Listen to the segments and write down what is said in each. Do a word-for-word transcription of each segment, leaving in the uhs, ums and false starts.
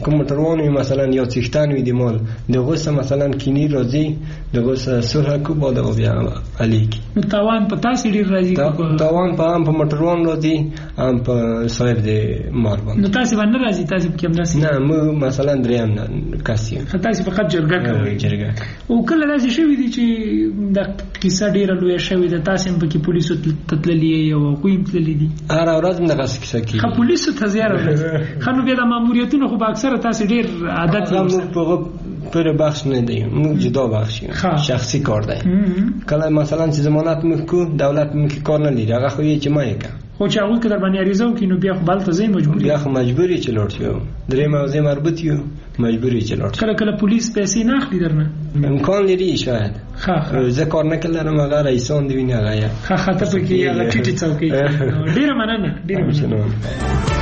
کوم موټروان مثلا یا څښتن وي د مال دغه څه مثلا کینی راځي دغه څه صلح کو بعد او بیا علي کی تاوان په تاسو ډیر راځي تاوان په هم په موټروان راځي هم په صاحب د مال باندې نو تاسو باندې راځي تاسو په کوم داسې نه مو مثلا دریم نه کاسي تاسو په خاطر جرګه کوي جرګه او کله داسې شوی دي چې د کیسه ډیره لوی شوی د تاسو په کې پولیسو تتللی او کوی تتللی دي اره ورځ نه غس کیسه کی خو پولیسو ته زیاره خنو بیا د ماموریتونو خو اکثره تاسو ډیر عادت یې په پر بخش نه دی موږ جدا بخش شخصي کار دی کله مثلا چې ضمانت موږ کو دولت موږ کار نه لري هغه خو یې چې ما یې خو چې هغه کله باندې اړیزو کینو بیا خو بل ته زی مجبور بیا خو مجبوری چې لوټ شو درې موضوع مربوط یو مجبوری چې لوټ کله کله پولیس پیسې نه اخلي درنه امکان لري شاید ها زه کار نه کړم هغه رئیسان دی نه غیا ها ها ته کې هغه ټیټی څوکۍ ډیر مننه ډیر مننه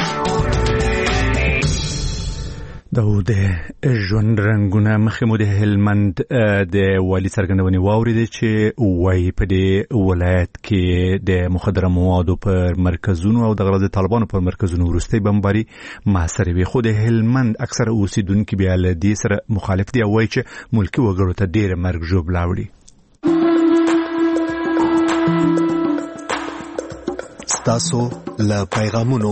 د ژوند رنګونه مخې مو د هلمند د والي څرګندونې واورېدې چې وایي په دې ولایت کې د مخدره موادو پر مرکزونو او د غرض طالبانو پر مرکزونو وروستۍ بمباري محاصرې وي خو د هلمند اکثره اوسیدونکي بیا له دې سره مخالف دي او وایي چې ملکي وګړو ته ډېره مرګ ژوبله وړي. ستاسو له پیغامونو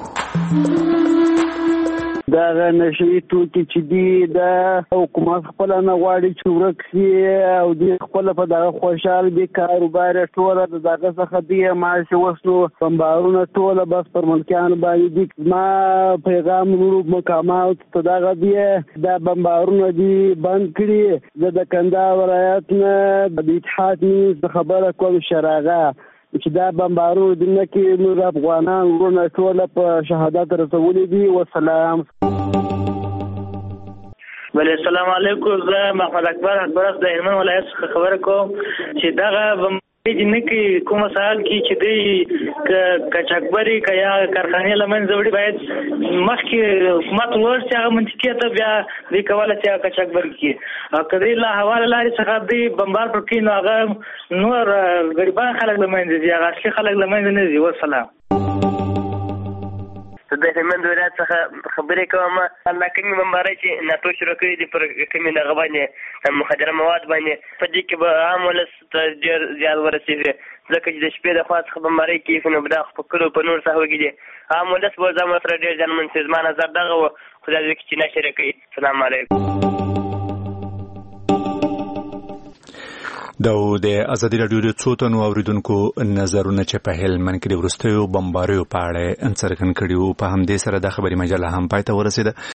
دا نشي توکي چې دی دا حکومت خپل نه غواړي چې ورک شي او دی خپل په دغه خوشحال دي کاروبار ټول دغه څخه دی ماشي وسلو بمبارونه ټول بس پر ملکیان باندې دي ما پیغام ورو مقامات ته دغه دی دا بمبارونه دي بند کړي د کندهار ولایت نه د اتحاد نیوز خبره کوم شراغه چې دا بمبارونه د نکي نور افغانان ورونه ټول په شهادت رسولي دي. والسلام. بله السلام علیکم. زه محمد اکبر اکبر د هلمند ولایت څخه خبره کوم چې دغه د نکي کوم سال کې چې دی کچکبري کیا کارخانه لمن زوړي باید مخکې حکومت ورسې هغه منطقه ته بیا د کوله چې کچکبري کې او کدی لا حواله لاري څخه دی بمبار پر کې نو هغه نور غریبان خلک لمن دي هغه اصلي خلک لمن نه دي. والسلام. د هلمند ولایت څخه خبرې کوم الله کومې بمبارۍ چې ناتو شروع کړي دي پر کومې دغه باندې مخدره مواد باندې په دې کې به عام ولس ته ډېر زیان ورسېږي ځکه چې د شپې د خوا څخه بمبارۍ کېږي نو دا په کلو په نور ساحو کې دي عام ولس به ځان ورسره ډېر زیانمن شي. زما نظر دغه و خدای دې چې نشر کوي. السلام علیکم. دا د ازادي راډیو د څو تنو اوریدونکو نظرونه چې په هلمند کې د وروستیو بمباریو په اړه څرګند کړي وو په همدې سره د خبري مجله هم پای ته ورسېده.